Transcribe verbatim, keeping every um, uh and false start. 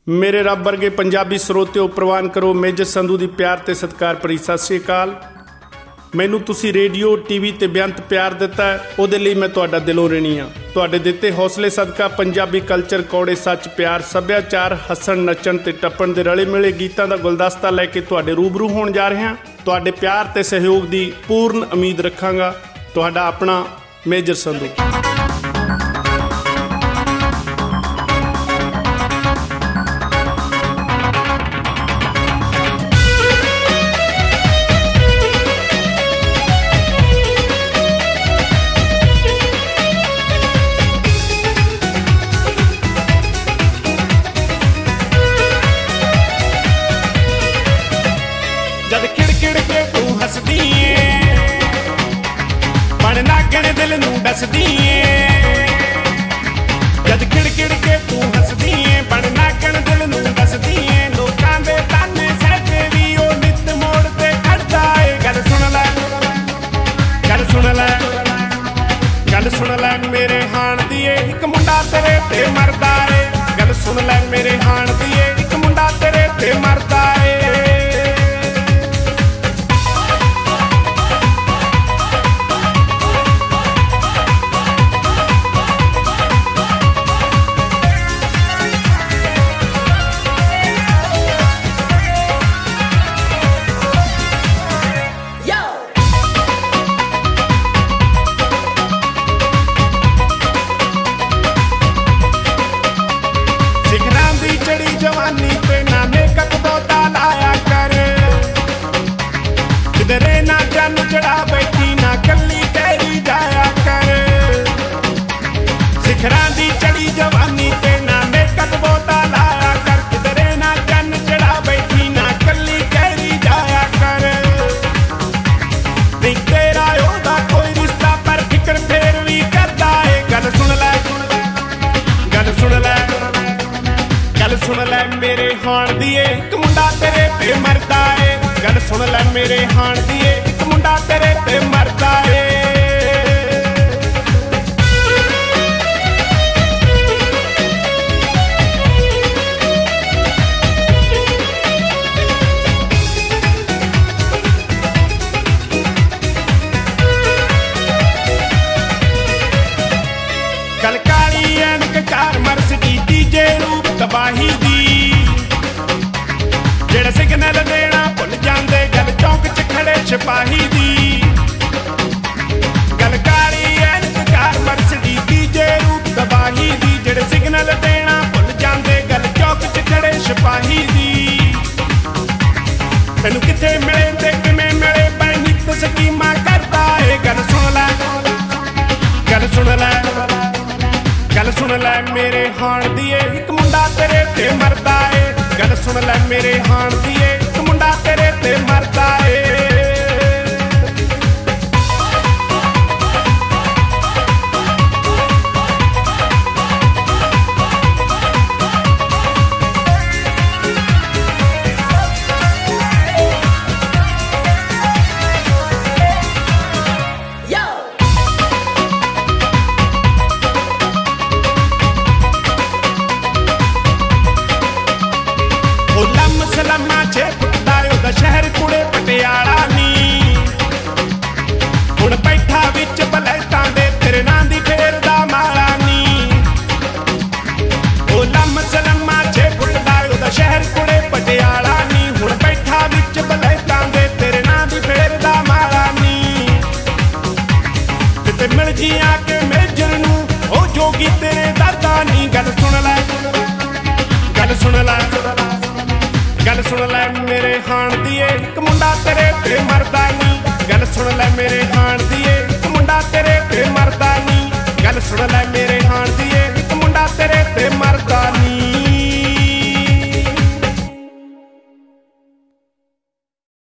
मेरे रब वर्गे पंजाबी ਸਰੋਤਿਓ ਪ੍ਰਵਾਨ ਕਰੋ ਮੇਜਰ ਸੰਧੂ ਦੀ ਪਿਆਰ ਤੇ ਸਤਿਕਾਰ ਭਰੀ ਸਤਿ ਸ਼੍ਰੀ ਅਕਾਲ। ਮੈਨੂੰ ਤੁਸੀਂ ਰੇਡੀਓ ਟੀਵੀ ਤੇ ਬੇਅੰਤ ਪਿਆਰ ਦਿੱਤਾ ਉਹਦੇ ਲਈ ਮੈਂ ਤੁਹਾਡਾ ਦਿਲੋਂ ऋणी ਹਾਂ। ਤੁਹਾਡੇ ਦਿੱਤੇ ਹੌਸਲੇ ਸਦਕਾ ਪੰਜਾਬੀ ਕਲਚਰ ਕੌੜੇ ਸੱਚ ਪਿਆਰ ਸੱਭਿਆਚਾਰ ਹੱਸਣ ਨੱਚਣ ਤੇ ਟੱਪਣ ਦੇ ਰਲੇ ਮਿਲੇ ਗੀਤਾਂ ਦਾ ਗੁਲਦਸਤਾ ਲੈ ਕੇ ਤੁਹਾਡੇ ਰੂਬਰੂ ਹੋਣ ਜਾ ਰਹੇ ਹਾਂ। ਤੁਹਾਡੇ ਪਿਆਰ ਤੇ ਸਹਿਯੋਗ ਦੀ ਪੂਰਨ ਉਮੀਦ ਰੱਖਾਂਗਾ। ਤੁਹਾਡਾ ਆਪਣਾ ਮੇਜਰ ਸੰਧੂ। जद खिड़ खिड़ के तू हसदी बन नागण दिल नू दसदी जद खिड़ खिड़ के तू हसदी बन नागण दिल नू दसदी लोकां दे ताने सहते भी ओ नित मोड़ ते खड़दा ए गल सुन लै गल सुन लै गल सुन लै मेरे हाण दी इक मुंडा तेरे ते मरदा ए गल सुन लै मेरे हाण दी इक मुंडा तेरे ते मरदा ए जवानी पे ना मेकअप बोता लाया कर किधरे ना जन चढ़ा बैठी ना कली तेरी जाया कर शिखरा दी चढ़ी जवानी पे ना मेकअप बोता लाया कर किधरे ना जन चढ़ा बैठी ना कली तेरी जाया कर नहीं तेरा ओदा कोई रिश्ता पर फिक्र फेर भी करदा है गल सुन लै गल सुन लै गल सुन लै मेरे हाण दी इक मुंडा तेरे ते मरदा ए गल सुन लै मेरे हाण दी इक मुंडा तेरे ते मरदा ए गल काली ऐनक कार मर्सडी डीजे रूप तबाही दी जेड़ा सिग्नल देना भुल जांदे गल चौक च खड़े सिपाही दी गल काली ऐनक कार मर्सडी डीजे रूप तबाही दी जेड़ा सिग्नल देना भुल जांदे गल चौक च खड़े सिपाही दी तैनू किथे मिले ते किवें मिले मैं नित स्कीमां करदा ए गल सुन लै गल सुन लै गल सुन लै मेरे हाण दी इक मुंडा तेरे ते मरदा ए गल सुन लै मेरे हाण दी इक मुंडा तेरे ते मरदा ए सलामा छे फुटदा ओदा शहर कुड़े पटियाला नी हुण बैठा विच बलैतां दे तेरे नां दी फेरदा माला नी ओ लम सलामा छे फुटदा ओदा शहर कुड़े पटियाला नी हुण बैठा विच बलैतां दे तेरे नां दी फेरदा माला नी किते मिल जी आके मेजर नू ओ जोगी तेरे दरदा नी गल सुन लै गल सुन लै गल सुन लै मेरे हाण दी इक मुंडा तेरे ते मरदा नी गल सुन लै मेरे हाण दी इक मुंडा तेरे ते मरदा